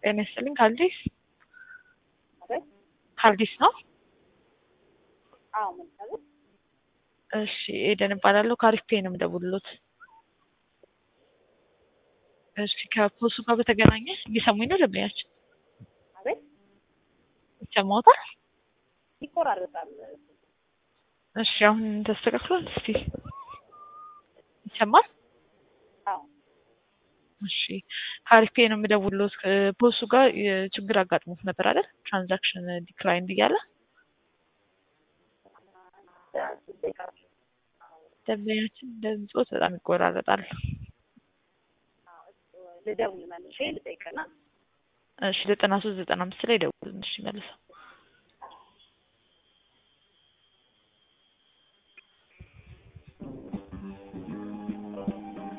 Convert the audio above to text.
ጤና ይስጥልኝ ካልዲስ አቤት። ካልዲስ ነው። አዎ ምን ታዲያ? እሺ ኤደን እባላለሁ ከአሪፍ ፔ ነው የምደውልሎት። እሺ ከፖሱ ጋር በተገናኘ እየሰሙኝ ነው ደንበኛችን? አቤት። ይሰማዎታል? ይቆራረጣል። እሺ አሁን ተስተካክሏል? እስቲ ይሰማል? አዎ እሺ ከአሪፍ ፔ ነው የምደውልሎት። ፖሱ ጋር ችግር አጋጥሞት ነበር አይደል? ትራንዛክሽን ዲክላይንድ እያለ ደንበኛችን ድምፆት በጣም ይቆራረጣል። ልደውል መልሼ ልጠይቅና እሺ 9395 ላይ ደውልን። እሺ መልሰው